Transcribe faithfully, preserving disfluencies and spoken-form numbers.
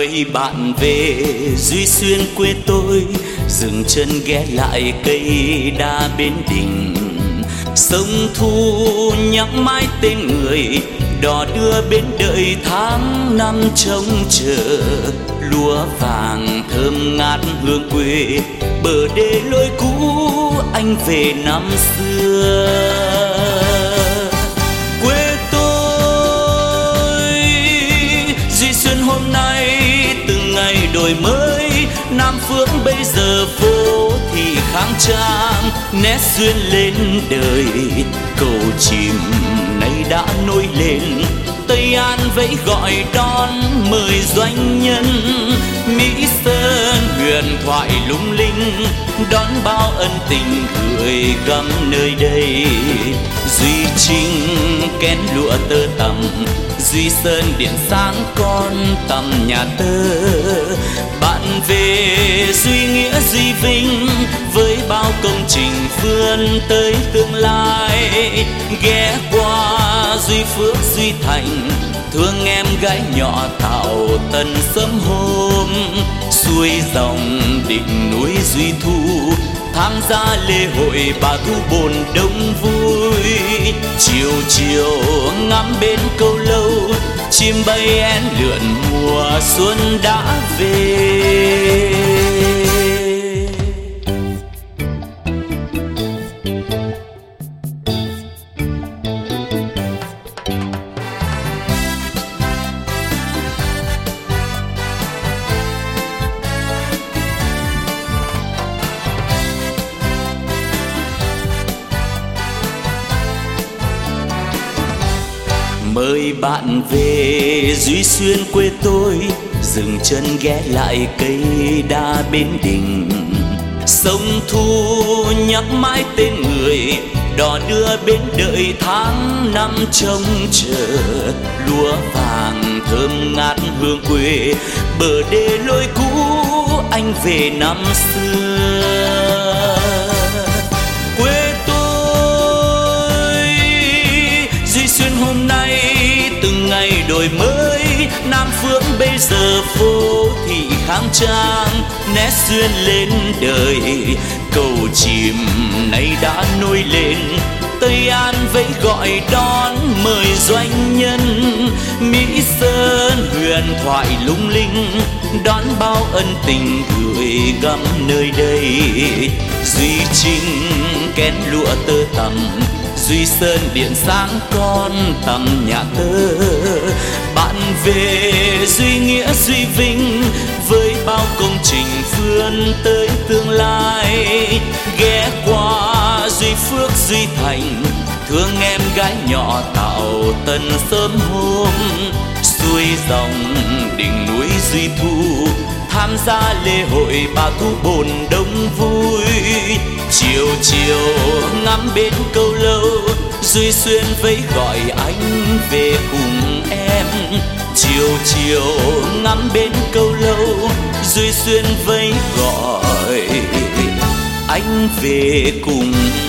Mời bạn về Duy Xuyên quê tôi, dừng chân ghé lại cây đa bên đình. Sông Thu nhắc mãi tên người, đò đưa bên đợi tháng năm trông chờ. Lúa vàng thơm ngát hương quê, bờ đê lối cũ anh về năm xưa. Quê tôi Duy Xuyên hôm nay từng ngày đổi mới. Nam Phước bây giờ phố thì khang trang, nét duyên lên đời. Cầu chìm nay đã nổi lên, Tây An vẫy gọi đón mời doanh nhân. Mỹ Sơn huyền thoại lung linh, đón bao ân tình gửi gắm nơi đây. Duy Trinh kén lụa tơ tằm, Duy Sơn điện sáng con tầm nhà tơ. Bạn về Duy Nghĩa Duy Vinh, với bao công trình vươn tới tương lai. Ghé qua Duy Phước Duy Thành, thương em gái nhỏ Tạo Tân sớm hôm. Xuôi dòng đỉnh núi Duy Thu, tham gia lễ hội Bà Thu Bồn đông vui. Chiều chiều ngắm bên câu lâu, chim bay én lượn mùa xuân đã về. Mời bạn về Duy Xuyên quê tôi, dừng chân ghé lại cây đa bên đình. Sông Thu nhắc mãi tên người, đò đưa bên đợi tháng năm trông chờ. Lúa vàng thơm ngát hương quê, bờ đê lối cũ anh về năm xưa. Quê tôi Duy Xuyên hôm nay từng ngày đổi mới. Nam Phước bây giờ phố thị khang trang, nét duyên lên đời. Cầu chìm nay đã nổi lên, Tây An vẫy gọi đón mời doanh nhân. Mỹ Sơn huyền thoại lung linh, đón bao ân tình gửi gắm nơi đây. Duy Trinh kén lụa tơ tằm, Duy Sơn điện sáng con tầm nhà tơ. Bạn về Duy Nghĩa Duy Vinh, với bao công trình vươn tới tương lai. Ghé qua Duy Phước Duy Thành, thương em gái nhỏ Tạo Tân sớm hôm. Xuôi dòng đỉnh núi Duy Thu, tham gia lễ hội Bà Thu Bồn đông vui. Chiều chiều ngắm bên câu lâu, Duy Xuyên vẫy gọi anh về cùng em. Chiều chiều ngắm bên câu lâu, Duy Xuyên vẫy gọi anh về cùng